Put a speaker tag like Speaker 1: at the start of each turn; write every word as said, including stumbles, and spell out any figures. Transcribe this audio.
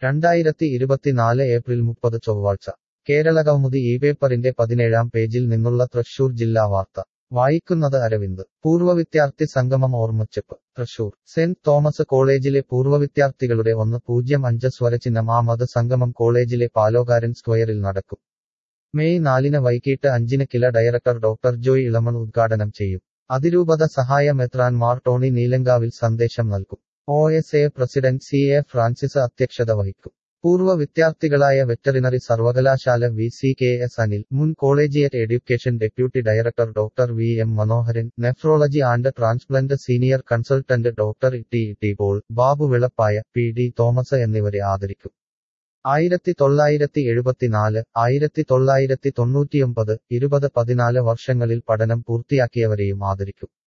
Speaker 1: രണ്ടായിരത്തി ഇരുപത്തിനാല് ഏപ്രിൽ മുപ്പത് ചൊവ്വാഴ്ച കേരളകൗമുദി ഈ പേപ്പറിന്റെ പതിനേഴാം പേജിൽ നിന്നുള്ള തൃശൂർ ജില്ലാ വാർത്ത വായിക്കുന്നത് അരവിന്ദ് പൂർവ്വവിദ്യാർത്ഥി സംഗമം ഓർമ്മച്ചെപ്പ് തൃശൂർ സെന്റ് തോമസ് കോളേജിലെ പൂർവ്വവിദ്യാർത്ഥികളുടെ ഒന്ന് പൂജ്യം അഞ്ച് സ്വരചിഹ്നം ആമത് സംഗമം കോളേജിലെ പാലോകാരൻ സ്ക്വയറിൽ നടക്കും മെയ് നാലിന് വൈകിട്ട് അഞ്ചിന് കില ഡയറക്ടർ ഡോക്ടർ ജോയ് ഇളമൺ ഉദ്ഘാടനം ചെയ്യും അതിരൂപത സഹായ മെത്രാൻ മാർ ടോണി നീലങ്കാവിൽ സന്ദേശം നൽകും O S A president C A Francis അധ്യക്ഷത വഹിക്കും പൂർവ്വ വിദ്യാർത്ഥികളായ വെറ്ററിനറി സർവകലാശാല V C K S Anil മുൻ collegiate education deputy director doctor V M Manoharan nephrology and transplant senior consultant doctor T T Paul Babu വിളപ്പായ പി ഡി തോമസ് എന്നിവരെ ആദരിക്കും ആയിരത്തി തൊള്ളായിരത്തി എഴുപത്തിനാല് ആയിരത്തി തൊള്ളായിരത്തി തൊണ്ണൂറ്റിയൊമ്പത് ഇരുപത് പതിനാല് വർഷങ്ങളിൽ പഠനം പൂർത്തിയാക്കിയവരെയും ആദരിക്കും